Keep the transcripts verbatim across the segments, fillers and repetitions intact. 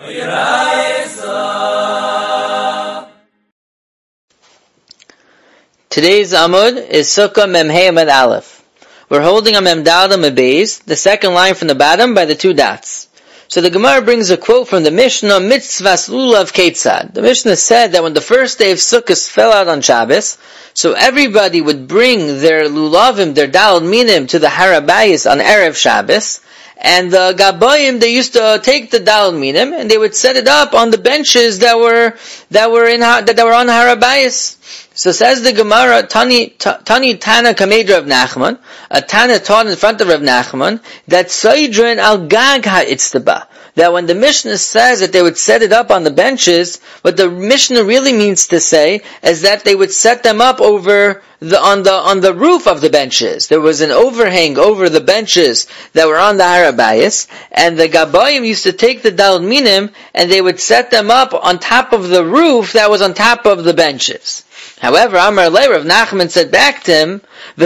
Today's Amud is Sukkah Memhei Amud Aleph. We're holding a Mem Daled Amud Beis, the second line from the bottom by the two dots. So the Gemara brings a quote from the Mishnah, Mitzvahs Lulav Ketzad. The Mishnah said that when the first day of Sukkot fell out on Shabbos, so everybody would bring their Lulavim, their Daled Minim, to the Harabayis on Erev Shabbos, and the Gabayim, they used to take the Daled Minim, and they would set it up on the benches that were, that were in, that were on Harabayis. So says the Gemara, Tani, Tani Tana Kamedra of Nachman, a Tana taught in front of Rav Nachman, that Saydrin al Gag ha'Itztaba, that when the Mishnah says that they would set it up on the benches, what the Mishnah really means to say is that they would set them up over the, on the, on the roof of the benches. There was an overhang over the benches that were on the Harabayis, and the Gabayim used to take the Daled Minim, and they would set them up on top of the roof that was on top of the benches. However, Amar Lei, Rav Nachman said back to him, why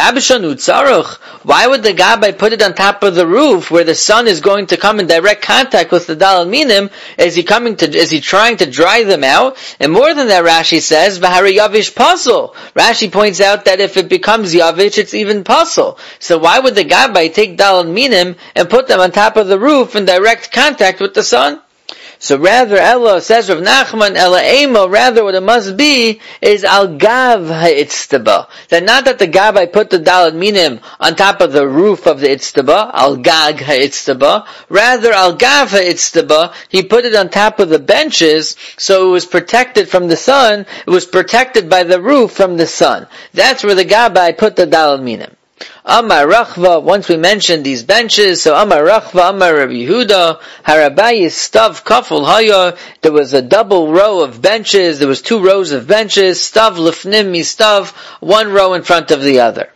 would the Gabbai put it on top of the roof where the sun is going to come in direct contact with the Daled Minim? Is he coming to, is he trying to dry them out? And more than that, Rashi says, V'hari Yavish Pasul. Rashi points out that if it becomes Yavish, it's even Pasul. So why would the Gabbai take Daled Minim and put them on top of the roof in direct contact with the sun? So rather, Ella, says Rav Nachman, Ella Emo, rather what it must be is Al Gav ha'Itztaba. That not that the Gabbai put the Daled Minim on top of the roof of the Itztaba, Al Gag ha'Itztaba, rather Al Gav ha'Itztaba, he put it on top of the benches, so it was protected from the sun, it was protected by the roof from the sun. That's where the Gabbai put the Daled Minim. Amar Rachva, once we mentioned these benches, so Amar Rachva, Amar Rabbi Yehuda, Harabayis Stav Kaful Haya, there was a double row of benches, there was two rows of benches, Stav Lefnim Mistav, one row in front of the other.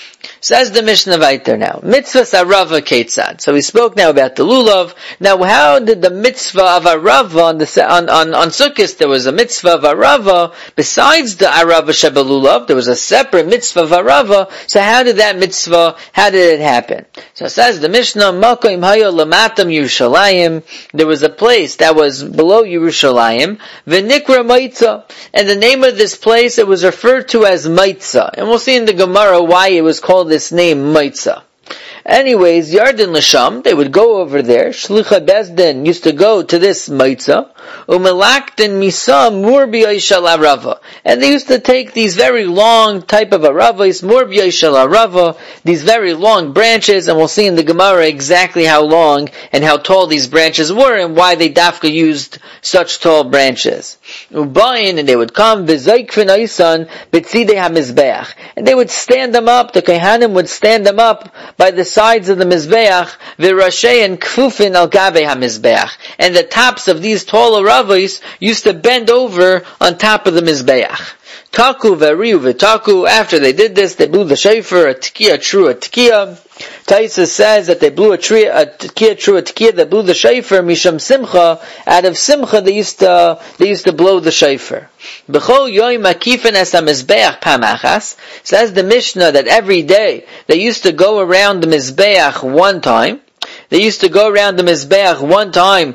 Says the Mishnah Vayter now, Mitzvahs Arava Ketzad. So we spoke now about the Lulav. Now how did the mitzvah of Arava on the, on, on, on Sukkot, there was a mitzvah of Arava, besides the Arava Sheba Lulav, there was a separate mitzvah of Arava, so how did that mitzvah, how did it happen? So it says the Mishnah, Makoim Hayo Lamatam Yerushalayim, there was a place that was below Yerushalayim, V'nikra Maitza, and the name of this place, it was referred to as Maitza. And we'll see in the Gemara why it was called this name Maitza. Anyways, Yarden Lasham, they would go over there. Shlicha Bezdin used to go to this Maitza. Umelaktin Misa Murbi Aishal Arava. And they used to take these very long type of Aravas, Murbi Aishal Arava, these very long branches, and we'll see in the Gemara exactly how long and how tall these branches were and why they dafka used such tall branches. Ubayin, and they would come, V'zaykfin Aisan, B'tzidei HaMizbeach. And they would stand them up, the Kohanim would stand them up by the sides of the Mizbeach, V'rashei and Kfufin al Gavei HaMizbeach. And the tops of these tall Aravos used to bend over on top of the Mizbeach. Taku v'riu v'taku, after they did this, they blew the shofar, a tkiya, true, a tkiya. Taisa says that they blew a tree, a tkiya, true, a tkiya, they blew the shofar, misham simcha, out of simcha they used to, they used to blow the shofar. B'chol yoim akifen es ha-mizbeach pamachas, says the Mishnah that every day they used to go around the Mizbeach one time. They used to go around the Mizbeach one time,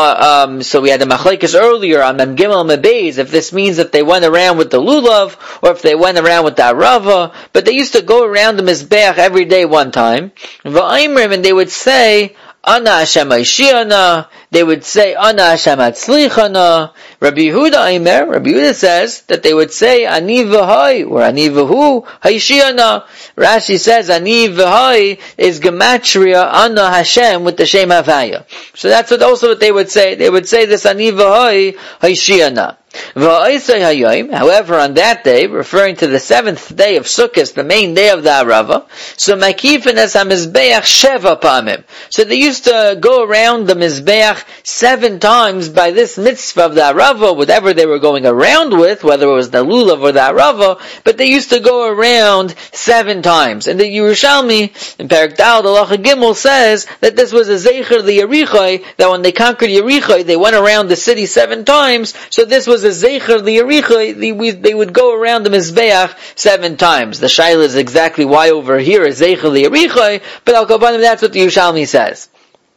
um, so we had the Machlekes earlier on Mem Gimel Mebeis, if this means that they went around with the Lulav, or if they went around with the Arava, but they used to go around the Mizbeach every day one time, V'aimrim, and they would say, Ana Hashem Aishiana, they would say, Ana Hashem Atzlichana. Rabbi Yehuda Aimer, Rabbi Yehuda says that they would say, Ani v'hai, or Ani v'hu, Haishiana. Rashi says, Ani v'hai is Gematria, Ana Hashem, with the Shem Havaya. So that's what also what they would say. They would say this, Ani v'hai, Haishiana. However, on that day, referring to the seventh day of Sukkot, the main day of the Arava, so Makifin es ha-Mizbeach sheva pamim. So they used to go around the Mizbeach seven times by this mitzvah of the Arava, whatever they were going around with, whether it was the Lulav or the Arava, but they used to go around seven times. And the Yerushalmi, in Perek Dal, the Halacha Gimel says that this was a Zeicher the Yerichai, that when they conquered Yerichai, they went around the city seven times, so this was a Zeicher the Yerichai, they would go around the Mizbeach seven times. The Shaila is exactly why over here is Zeicher the Yerichai, but Al Kabanim, that's what the Yerushalmi says.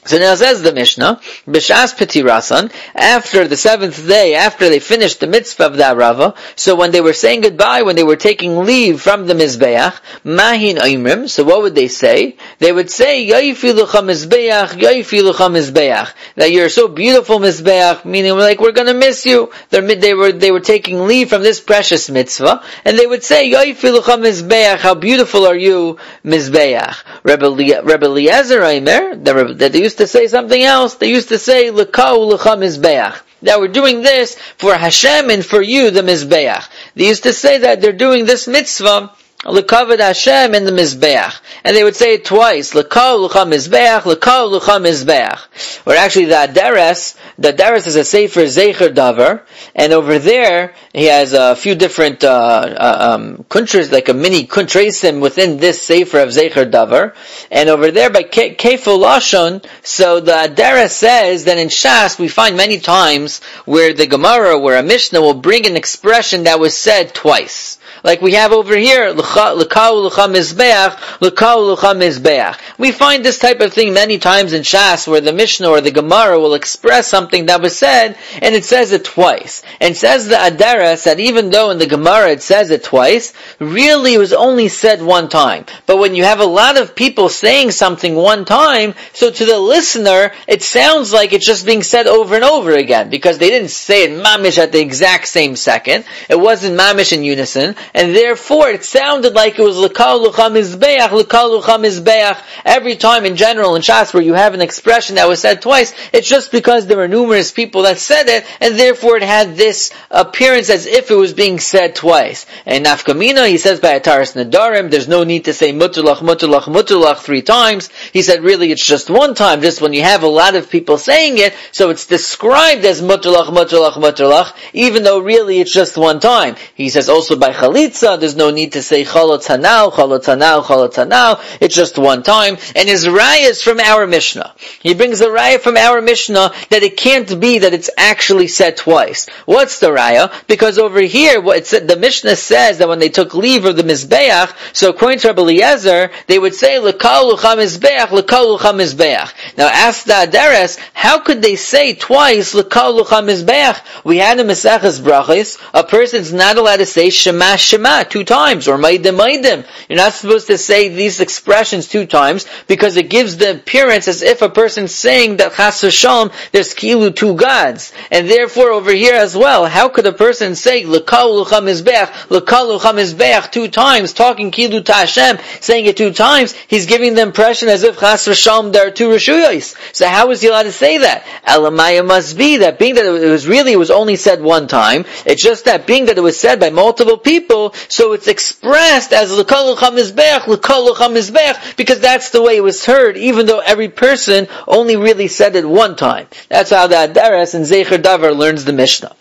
So now says the Mishnah, B'shas Petirasan, after the seventh day, after they finished the mitzvah of the Arava, so when they were saying goodbye, when they were taking leave from the Mizbeach, Mahin Oimrim, so what would they say? They would say, Yaifi Lucha Mizbeach, Yaifi Lucha Mizbeach, that you're so beautiful Mizbeach, meaning like, we're gonna miss you. They're, they were, they were taking leave from this precious mitzvah, and they would say, Yaifi Lucha Mizbeach, how beautiful are you, Mizbeach. Rebbe Eliezer Aimer, that they used to say something else. They used to say, L'kau l'cha mizbeach. That we're doing this for Hashem and for you, the Mizbeach. They used to say that they're doing this mitzvah L'kavod Hashem in the Mizbeach. And they would say it twice. L'kau l'cha Mizbeach, L'kau l'cha Mizbeach. Or actually the Adares, the Adares is a Sefer Zecher Davar, and over there, he has a few different, uh, uh um, kuntras, like a mini kuntresim within this Sefer of Zecher Davar. And over there by Ke- Kefil Lashon, so the Adares says that in Shas, we find many times where the Gemara, where a Mishnah will bring an expression that was said twice. Like we have over here, l'kau l'cha mizbeach, l'kau l'cha mizbeach. We find this type of thing many times in Shas, where the Mishnah or the Gemara will express something that was said, and it says it twice. And says the Adaras that even though in the Gemara it says it twice, really it was only said one time. But when you have a lot of people saying something one time, so to the listener, it sounds like it's just being said over and over again, because they didn't say it mamish at the exact same second. It wasn't mamish in unison. And therefore, it sounded like it was l'kau l'cha mizbeach, l'kau l'cha mizbeach. Every time in general in Shas where you have an expression that was said twice, it's just because there were numerous people that said it, and therefore it had this appearance as if it was being said twice. And Nafkamina, he says by Ataras Nadarim, there's no need to say mutulach, mutulach, mutulach three times. He said really it's just one time, just when you have a lot of people saying it, so it's described as mutulach, mutulach, mutulach, even though really it's just one time. He says also by Chalitza, there's no need to say chalot hanal, chalot hanal, chalot hanal. It's just one time. And his raya is from our Mishnah. He brings a raya from our Mishnah that it can't be that it's actually said twice. What's the raya? Because over here, what it said, the Mishnah says that when they took leave of the Mizbeach, so according to Rebbe Eliezer, they would say l'kau l'cha mizbeach, l'kau l'cha mizbeach. Now ask the Adares, how could they say twice l'kau l'cha mizbeach? We had in Maseches Brachos, a person's not allowed to say Shema Shema two times, or Maidim Maidim. You're not supposed to say these expressions two times, because it gives the appearance as if a person's saying that Chas v'Shalom, there's kilu two gods. And therefore over here as well, how could a person say l'kau l'cha mizbeach, l'kau l'cha mizbeach two times, talking kilu to Hashem, saying it two times? He's giving the impression as if Chas v'Shalom there are two Rishuyos. So how is he allowed to say that? Elamaya must be that being that it was really, it was only said one time, it's just that being that it was said by multiple people, so it's expressed as l'kau l'cha mizbeach, l'kau l'cha mizbeach, because that's the way it was heard, even though every person only really said it one time. That's how the Adaras and Zecher Davar learns the Mishnah.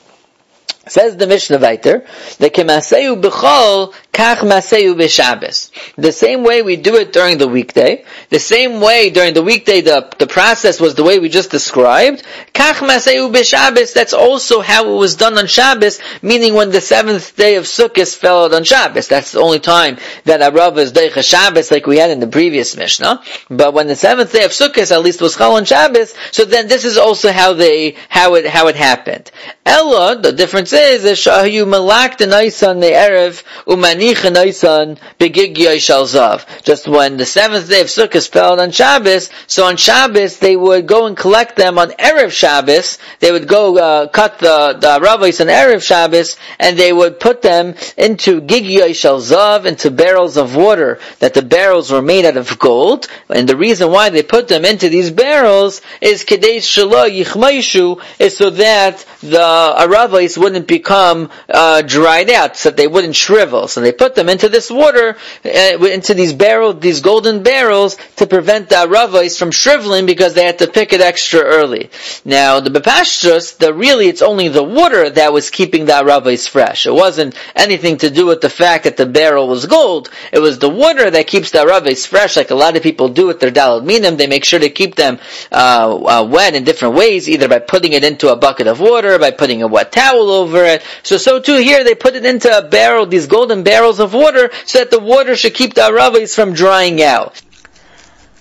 Says the Mishnah Vayter, the kemaseu b'chol, kach maseu b'Shabbos. The same way we do it during the weekday, the same way during the weekday the, the process was the way we just described, kach maseu b'Shabbos, that's also how it was done on Shabbos, meaning when the seventh day of Sukkot fell out on Shabbos. That's the only time that Arava is Deicha Shabbos like we had in the previous Mishnah. But when the seventh day of Sukkot at least was Chal on Shabbos, so then this is also how they, how it, how it happened. Ella, the difference is that shahayu malak the naisan the erev umanich the naisan begigya shalzav. Just when the seventh day of Sukkot fell on Shabbos, so on Shabbos they would go and collect them on erev Shabbos. They would go uh, cut the the rabbis on erev Shabbos, and they would put them into gigya shalzav, into barrels of water. That the barrels were made out of gold, and the reason why they put them into these barrels is kedei shelo yichmaishu, is so that the Uh, aravais wouldn't become uh, dried out, so that they wouldn't shrivel. So they put them into this water, uh, into these barrels, these golden barrels, to prevent the aravais from shriveling, because they had to pick it extra early. Now, the bepashtus, the really, it's only the water that was keeping the aravais fresh. It wasn't anything to do with the fact that the barrel was gold. It was the water that keeps the aravais fresh, like a lot of people do with their daled minim. They make sure to keep them uh, uh, wet in different ways, either by putting it into a bucket of water, by putting a wet towel over it. So, so too here, they put it into a barrel, these golden barrels of water, so that the water should keep the aravais from drying out.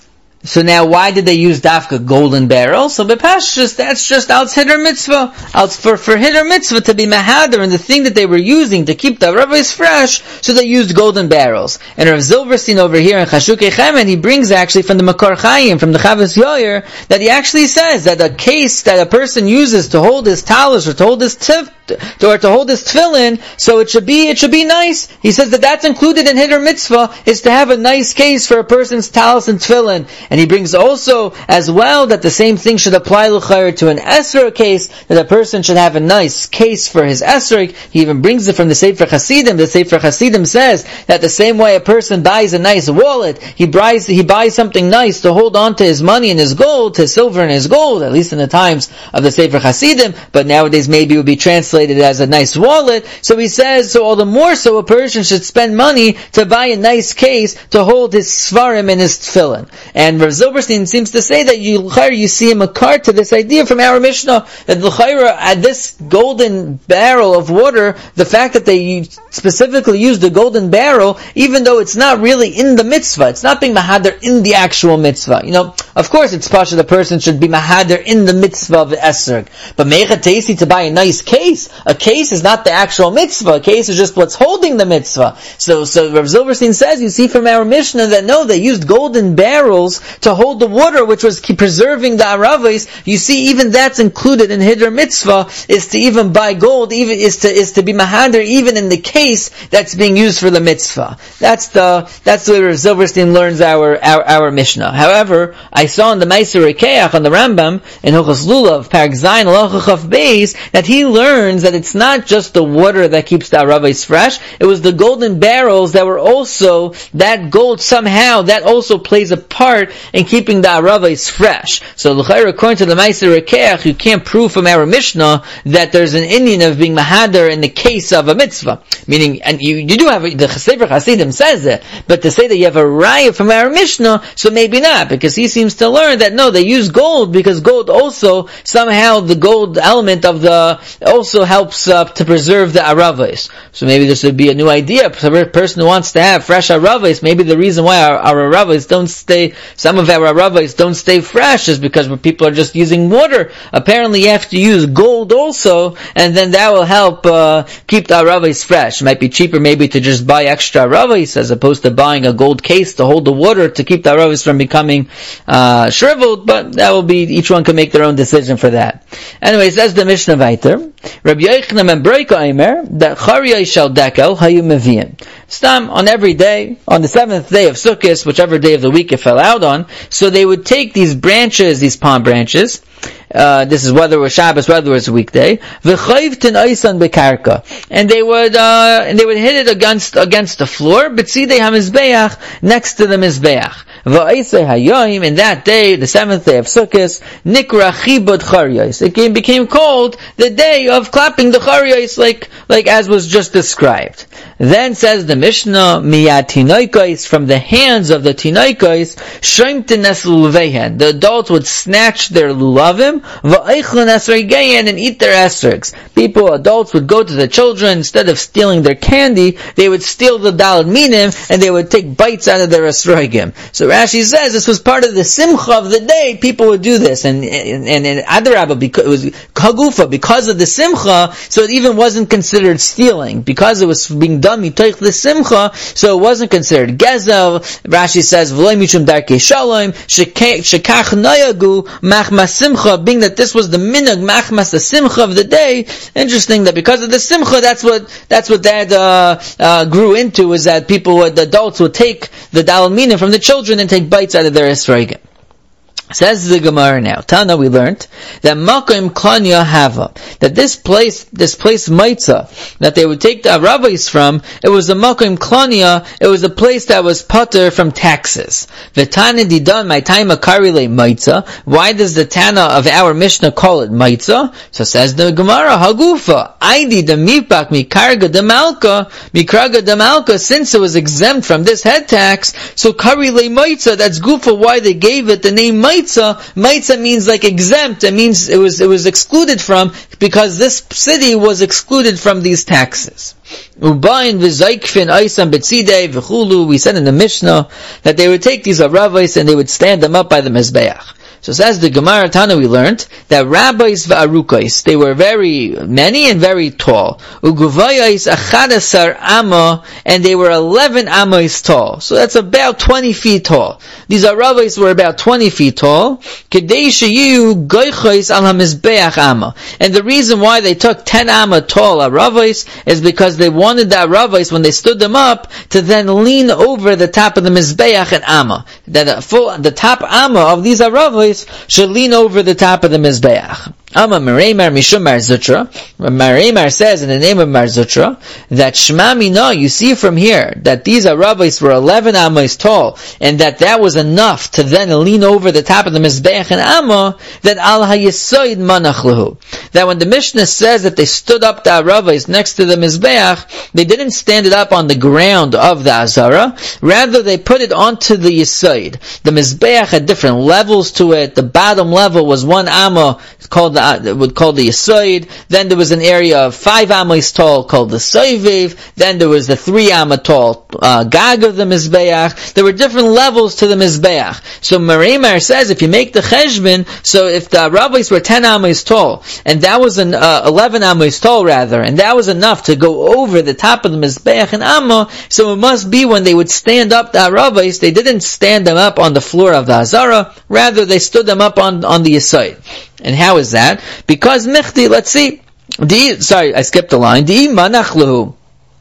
So now, why did they use dafka golden barrel? So bepashtus, that's just als hider mitzvah, als for for hider mitzvah to be mahader, and the thing that they were using to keep the aravos fresh, so they used golden barrels. And Rav Zilberstein over here in Chashukei Chemen, he brings actually from the Makor Chaim, from the Chavos Yoyer, that he actually says that a case that a person uses to hold his talis or to hold his tif, or to hold his tefillin, so it should be it should be nice. He says that that's included in hider mitzvah, is to have a nice case for a person's talis and tefillin. And he brings also as well that the same thing should apply l'chayr to an esrog case, that a person should have a nice case for his esrog. He even brings it from the Sefer Hasidim. The Sefer Hasidim says that the same way a person buys a nice wallet, he buys he buys something nice to hold on to his money and his gold, his silver and his gold, at least in the times of the Sefer Hasidim, but nowadays maybe it would be translated as a nice wallet. So he says, so all the more so a person should spend money to buy a nice case to hold his svarim and his tefillin. And Rav Zilberstein seems to say that you you see a makar to this idea from our Mishnah, that l'chayra at this golden barrel of water, the fact that they specifically used the golden barrel, even though it's not really in the mitzvah, it's not being mahader in the actual mitzvah. You know, of course it's pasha the person should be mahader in the mitzvah of the esrog, but mecha tesi to buy a nice case. A case is not the actual mitzvah. A case is just what's holding the mitzvah. So, so Rav Zilberstein says, you see from our Mishnah that no, they used golden barrels to hold the water, which was keep preserving the aravos. You see, even that's included in hider mitzvah, is to even buy gold, even is to is to be mahader even in the case that's being used for the mitzvah. That's the that's the way Rav Zilberstein learns our our, our Mishnah. However, I saw in the Meiser Rekeach on the Rambam in Hilchos Lulav Parak Zayin Halacha Chaf Beis that he learns that it's not just the water that keeps the aravos fresh. It was the golden barrels that were also, that gold somehow, that also plays a part in keeping the aravos fresh. So according to the Meiser Rekeach, you can't prove from our Mishnah that there's an Indian of being mahader in the case of a mitzvah. Meaning, and you, you do have, the Sefer Hasidim says it, but to say that you have a raya from our Mishnah, so maybe not, because he seems to learn that no, they use gold, because gold also, somehow the gold element of the, also helps uh, to preserve the aravos. So maybe this would be a new idea. For a person who wants to have fresh aravos, maybe the reason why our, our aravos don't stay, some of our aravos don't stay fresh is because people are just using water. Apparently you have to use gold also, and then that will help uh, keep the aravos fresh. It might be cheaper maybe to just buy extra aravos as opposed to buying a gold case to hold the water to keep the aravos from becoming uh, shriveled, but that will be, each one can make their own decision for that. Anyway, says the Mishnah Vayter, Rabbi Yochanan ben Breika Eimer, that Chariyai shel dekel hayu meviim. Stam, on every day, on the seventh day of Sukkot, whichever day of the week it fell out on, so they would take these branches, these palm branches, Uh, this is whether it was Shabbos, whether it was a weekday. V'chayvtin oisan bekarka, and they would uh, and they would hit it against against the floor. B'tzidei hamizbeach, next to the mizbeach. V'aisei hayoim, in that day, the seventh day of Sukkot, nikra chibud chariyos. It became, became called the day of clapping the chariyos, like like as was just described. Then says the Mishnah, miyad tinoikos, from the hands of the tinoikos, shemtin es lulvehen. The adults would snatch their lulavim, va'eichlin esregeyen, and eat their esregs. People, adults, would go to the children, instead of stealing their candy, they would steal the daled minim, and they would take bites out of their esregim. So Rashi says this was part of the simcha of the day. People would do this, and and, and in Adarabah, because it was kagufa, because of the simcha, so it even wasn't considered stealing, because it was being done mitoich the simcha, so it wasn't considered gezel. Rashi says v'loy mishum darkei shalom shekach nayagu machmas simcha, being that this was the minhag machmas the simcha of the day. Interesting that because of the simcha, that's what that's what that uh, uh, grew into, is that people would, the adults would take the daled minim from the children and take bites out of their esrogim. Says the Gemara now. Tana, we learned that Makom Klanya Hava, that this place, this place Maitza, that they would take the aravos from, it was a Makom Klanya, it was a place that was pater from taxes. V'tana didan my time akarile Maitza. Why does the Tana of our Mishnah call it Maitza? So says the Gemara, Hagufa, Aidi the Mipak Mikarga de Malka, Mikraga de Malka, since it was exempt from this head tax, so Karile Maitza, that's Gufa why they gave it the name Maitza. maitza. Maitza means like exempt. It means it was it was excluded from, because this city was excluded from these taxes. Ubayin v'zaykfin oisam betzidei v'chulu. We said in the Mishnah that they would take these aravos and they would stand them up by the mizbeach. So says the Gemara Tana, we learned that rabbis v'arukos, they were very many and very tall. Uguvayos achadasar amma, and they were eleven amos tall. So that's about twenty feet tall. These rabbis were about twenty feet tall. Kedei sheyu goychos al hamizbeach amma. And the reason why they took ten amma tall rabbis is because they wanted the rabbis, when they stood them up, to then lean over the top of the mizbeach and amma. That the full, the top amma of these rabbis should lean over the top of the mizbeach. Amma Mareimar Mishum Mar Zutra. Mareimar says in the name of Mar Zutra that Shema Mina, you see from here that these rabbis were eleven amos tall, and that that was enough to then lean over the top of the mizbeach and amma. That al hayesoid manach lehu. That when the Mishnah says that they stood up the rabbis next to the mizbeach, they didn't stand it up on the ground of the azara. Rather, they put it onto the yesoid. The mizbeach had different levels to it. The bottom level was one amma called the would call the Yisoid. Then there was an area of five amos tall called the Soiviv. Then there was the three amma tall uh, Gag of the Mizbeach. There were different levels to the Mizbeach. So Mareimar says if you make the Cheshbon, so if the rabbis were ten amos tall, and that was an uh, eleven amos tall rather, and that was enough to go over the top of the Mizbeach and Amma, so it must be when they would stand up the rabbis, they didn't stand them up on the floor of the Hazara, rather they stood them up on, on the Yisoid. And how is that? Because Mechti, let's see. Di, sorry, I skipped the line. Di manach lehu.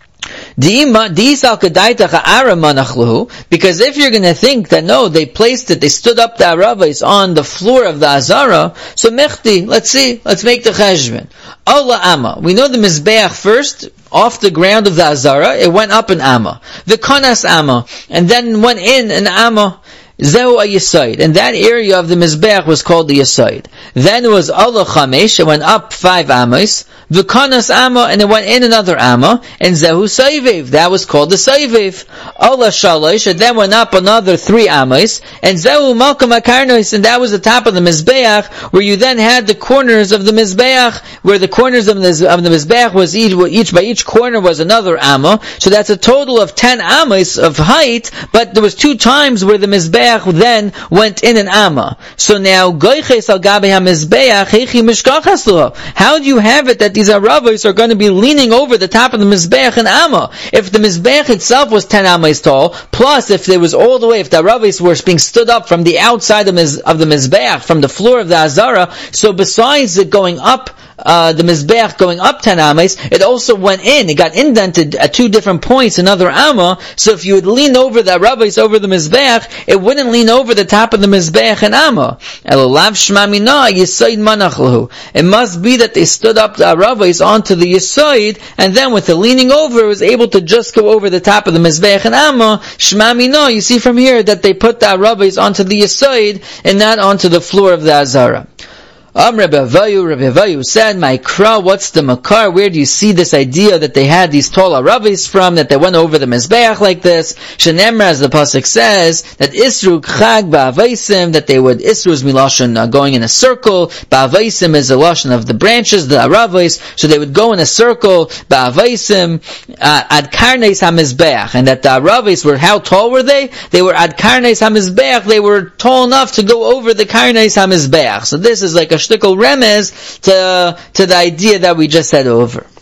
Because if you're going to think that no, they placed it, they stood up the rabbis on the floor of the Azara, so Mechti, let's see, let's make the Cheshbon. Allah Amma. We know the Mizbeach first, off the ground of the Azara, it went up an Amma. The Konas Amma, and then went in an Amma. Zehu a Yisoid, and that area of the Mizbeach was called the Yisoid. Then it was Allah Chamesh, it went up five amos, V'kanas Amma, and it went in another Amma, and Zehu Soiviv, that was called the Soiviv. Allah Shalosh, and then went up another three amos, and Zehu Malkam HaKarnos, and that was the top of the Mizbeach, where you then had the corners of the Mizbeach, where the corners of the, of the Mizbeach was each, each, by each corner was another Amma, so that's a total of ten amos of height, but there was two times where the Mizbeach then went in an Amma. So now, Goyches al Gabi HaMizbeach, Heichi Mishkachas Lo. How do you have it that these Aravis are going to be leaning over the top of the Mizbeach and Amma? If the Mizbeach itself was ten Ammas tall, plus if there was all the way, if the Aravis were being stood up from the outside of, Miz, of the Mizbeach, from the floor of the Azara, so besides it going up, Uh, the Mizbeach going up ten amas, it also went in, it got indented at two different points, another amma, so if you would lean over the rabbis over the Mizbeach, it wouldn't lean over the top of the Mizbeach and amma. It must be that they stood up the rabbis onto the Yisoid, and then with the leaning over, it was able to just go over the top of the Mizbeach and amma. Shma Mina, you see from here that they put the rabbis onto the Yisoid, and not onto the floor of the Azara. Um, Rabbi Avayu, Rabbi Avayu said, my kra, what's the makar? Where do you see this idea that they had these tall rabbis from, that they went over the Mizbeach like this? Shenemra, as the pasuk says, that Isru Chag Ba'avaisim, that they would, Isru is Milashon, uh, going in a circle, Ba'avaisim is a Lashon of the branches, the rabbis, so they would go in a circle, Ba'avaisim, uh, Ad Karnes HaMizbeach, and that the rabbis were, how tall were they? They were Ad Karnes HaMizbeach, they were tall enough to go over the Karnes HaMizbeach. So this is like a shtickle remez to, to the idea that we just said over.